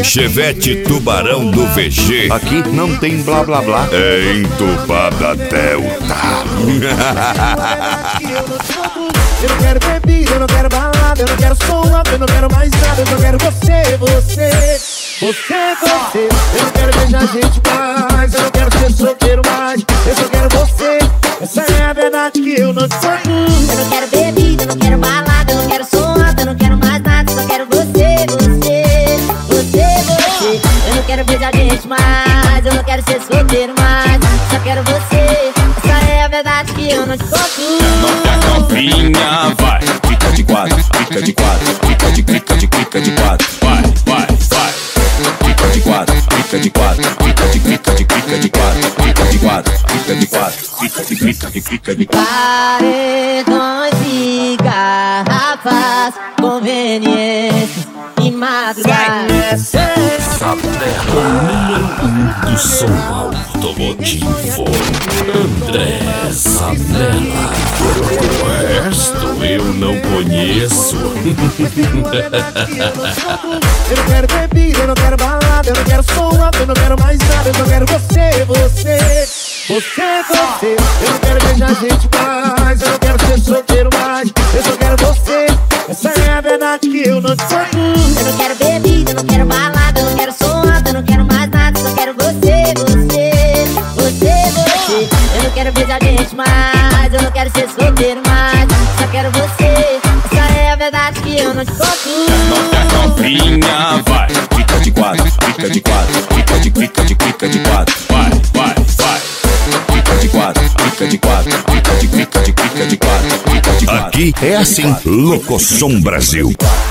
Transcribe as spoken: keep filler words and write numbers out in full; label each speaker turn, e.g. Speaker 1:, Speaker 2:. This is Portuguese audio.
Speaker 1: Chevette Tubarão do V G.
Speaker 2: Aqui não tem blá blá blá.
Speaker 1: É entupada até o talo.
Speaker 3: Eu não quero bebida, eu não quero balada, eu não quero som alto, eu não quero mais nada, eu só quero você, você, você, você. Eu não quero beijar gente mais, eu não quero ser solteiro mais, eu só quero você. Essa é a verdade que eu não te conto.
Speaker 4: Eu não quero bebida, eu não quero balada, eu não quero som alto, eu não quero mais nada, eu só quero você, você, você, você. Eu não quero beijar gente mais, eu não quero ser solteiro mais, só quero você. Essa é a verdade que eu não te conto.
Speaker 5: Novinha, vai, fica de quatro, fica de quatro, fica de clica de clica de quatro, vai, vai, vai. Fica de quatro, fica de quatro, fica de clica de clica de quatro, fica de quatro, fica de quatro, fica de clica de clica de quatro.
Speaker 4: Paredões e garrafas, conveniências e madrugadas.
Speaker 6: O número um do som automotivo, André Zanella. O resto eu não conheço.
Speaker 3: Eu não quero bebida, eu não quero balada, eu não quero som alto, eu não quero mais nada, eu só quero você, você, você, você. Eu não quero beijar gente mais, eu não quero ser solteiro mais, eu só quero você. Essa é a verdade que eu não te conto.
Speaker 4: Eu não quero bebida, eu não quero balada, eu não quero som alto, eu não quero mais nada, só quero você, você, você, você. Eu não quero beijar gente mais, eu não quero ser solteiro mais, só quero você. Essa é a verdade que eu não te conto.
Speaker 5: Novinha, vai, fica de quatro, fica de quatro, fica de clica de clica de quatro, vai, vai, vai. Fica de quatro, fica de quatro, fica de clica de clica de quatro, fica de quatro.
Speaker 1: Aqui é assim, Locosom Brasil.